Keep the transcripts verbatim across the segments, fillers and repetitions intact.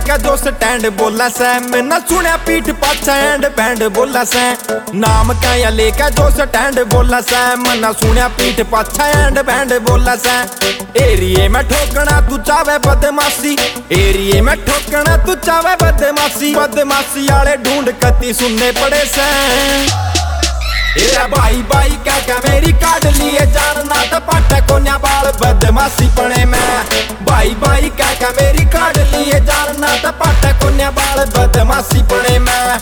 लेके जो स्टैंड बोला सै मैंने सुनिया पीठ पाछा एंड बैंड बोला सै नाम क्या या लेके जो स्टैंड बोला सै मैंने सुनिया पीठ पाछा एंड बैंड बोला सै एरिए में ठोकना तू चावे बदमाशी एरिए में ठोकना तू चावे बदमाशी बदमाशी आले ढूंढ कती सुनने पड़े सै एरा भाई भाई क्या क्या मेरी काट लिए जानना तो पाटा कोन्या बाल बदमाशी पड़े मैं भाई भाई क्या क्या मेरी काट लिए जानना तो पाटा कोन्या बाल बदमाशी पड़े मैं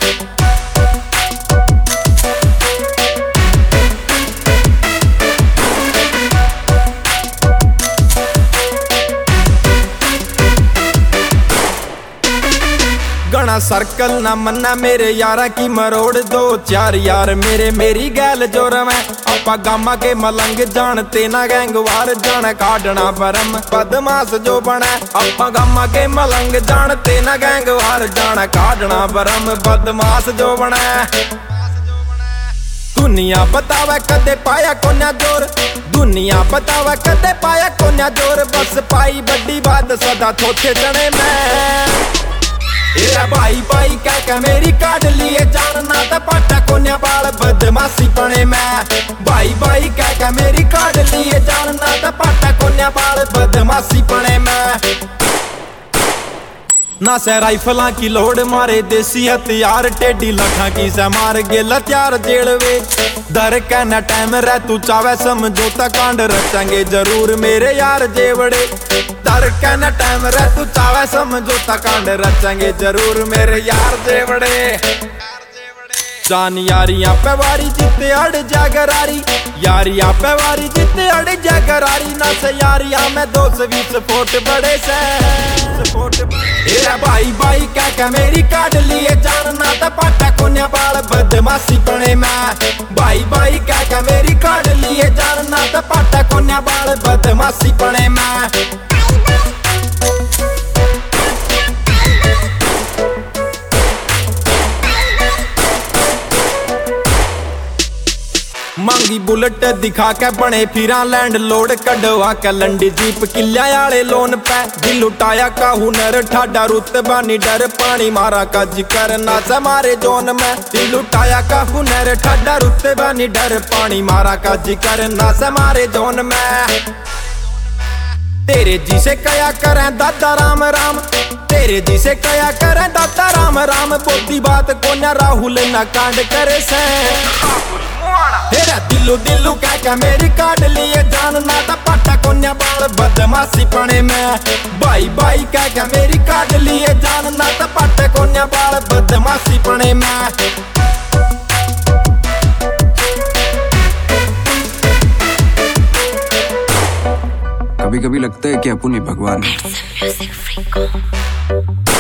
गणा सर्कल ना मन्ना मेरे यारा की मरोड़ दो चार यार मेरे मेरी गैल जो रवे आपा गामा के मलंग जानते ना गैंगवार जान काटना बरम बदमाश जो बने आपा गामा के मलंग जानते ना गैंगवार जान काटना बरम बदमाश जो बने दुनिया बतावे कदे पाया कोन्या जोर दुनिया बतावे कदे पाया कोन्या जोर बस पाई बड़ी बात सदा थोथे जने में एरा भाई भाई क्या क्या मेरी काट लिए जानना तो पाटा कोन्या बाल बदमाशी पड़े मैं भाई भाई क्या क्या मेरी काट लिए जानना तो पाटा कोन्या बाल बदमाशी पड़े मैं ना से राइफलां की लोड मारे देसी हथियार टेढ़ी लखा की से मार गे लत्यार जेड़वे दर के न टाइम रह तू चावे समझौता कांड रचेंगे जरूर मेरे यार जेवड़े दर के न टाइम रह तू चावे समझौता कांड रचेंगे जरूर मेरे यार जेवड़े जान यारियां पे वारी जिते अड़ जागरारी यारियां पे वारी जिते अड़ जागरारी ना से यारियां में दो सौ बीस फुट बड़े से एरा भाई भाई क्या क्या मेरी काट लिए जानना तो पाटा कोन्या बाल बदमाशी पड़े मैं भाई भाई क्या क्या मेरी काट लिए जानना तो पाटा कोन्या बाल बदमाशी पड़े मैं मांगी बुलेट दिखा के बने फिरा लैंड लोड कढ़वा के लंडी जीप किल्या आले लोन पे दिल उठाया का हुनर ठाडा रुतबा नी डर पानी मारा का जिक्र ना से मारे जोन में दिल उठाया का हुनर ठाडा रुतबा नी डर पानी मारा का जिक्र ना से मारे जोन में तेरे जी से कया करें दादा राम राम तेरे जी से कया करें दादा राम राम बोलती बात कोन्या राहुल ना कांड करे से तेरा दिलू दिलू क्या क्या मेरी काट लिए जानना था पाटा कोन्या बाल बदमाशी पड़े मैं भाई भाई क्या क्या मेरी काट लिए जानना था पाटा कोन्या बाल बदमाशी पड़े मैं कभी कभी लगता है कि अपन ही भगवान है।